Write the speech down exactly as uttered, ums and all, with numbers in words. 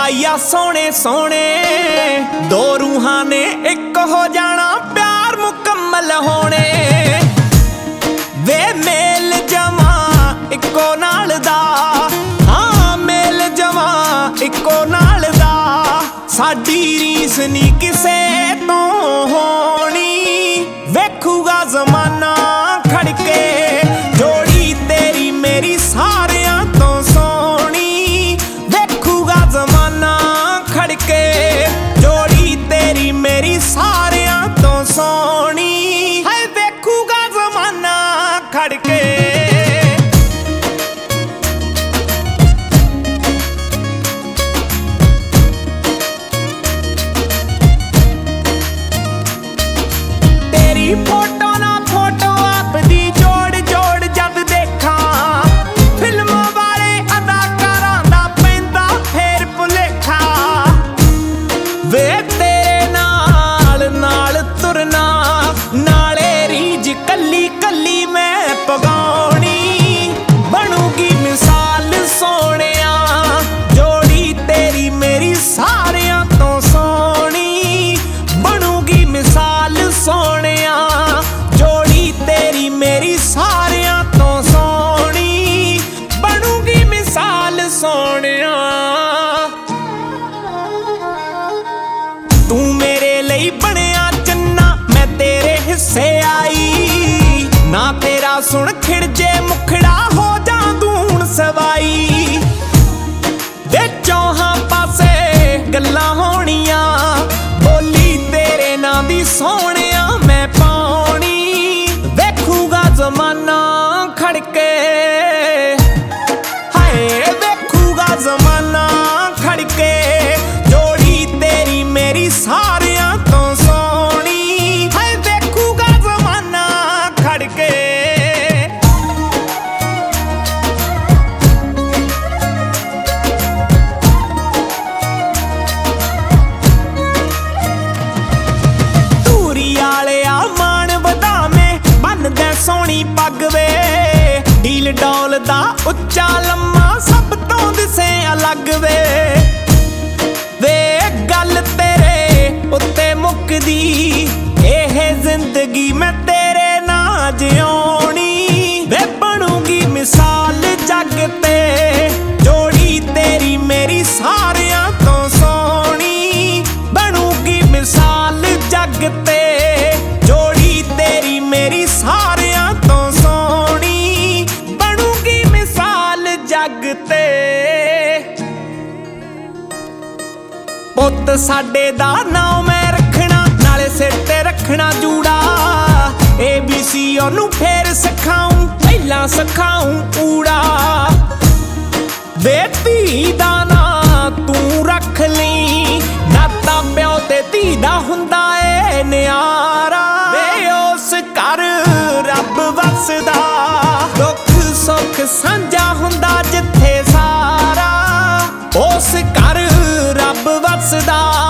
पाईया सोने सोने दो रूहां ने एक हो जाना प्यार मुकम्मल होने वे मेल जमा इको नाल दा हाँ मेल जमा इको नाल दा साडी रीस नी किसे तो होनी वेखूगा जमाना खड़के जोड़ी तेरी मेरी सारियां तो सोनी वेखूगा जमाना खड़के जोड़ी तेरी मेरी सारियां तो सोनी है वेखूगा जमाना खड़के तेरी फोटो ना फोटो आपदी जोड़ जोड़ जद देखा फिल्म वाले अदाकारां दा पैंदा फेर भुलेखा वे तेरे नाल नाल तुरना नाले रीज कली कली मैं पगाउणी बनूगी मिसाल सोहणिया जोड़ी तेरी मेरी सारियां तो सोहणी बनूगी मिसाल सोहणिया जोड़ी तेरी मेरी सारियां तो सोहणी बनूगी मिसाल सोहणिया तू मेरे ਲਈ ਬਣਿਆ ਚੰਨਾ मैं तेरे हिस्से आई ना तेरा सुन खिड़ जे मुखड़ा हो जांदू हुण सवाई वे चौहां पासे गल्लां होणियां बोली तेरे नां दी सोहणिया मैं पाउणी वेखूगा जमाना खड़के हाय वेखूगा जमाना खड़के जोड़ी तेरी मेरी सारियां तो सोहणी हाय वेखूगा जमाना खड़के सोहनी पग वे ढील डौल दा उच्चा लम्मा सब तो दिसे अलग वे वे गल तेरे उत्ते मुकदी एह जिंदगी मैं तेरे ना जिउणी वे बनूगी मिसाल जग ते जोड़ी तेरी मेरी सारियां तो सोहणी बनूगी मिसाल जग ते जोड़ी तेरी मेरी सारियां तो सोहणी बनूगी मिसाल जग ते पुत्त साडे दा नाम मैं रखना नाले सिर ते रखना जूड़ा ए बी सी ओनू फेर सिखाऊं पहला सिखाऊं ऊड़ा वे धी दा ना तू रख ली दाता प्यो ते धी दा हुंदा ए नियारा वे उस घर रब वसदा दुख सुख साझा हुंदा जिथे सारा उस घर रब वसदा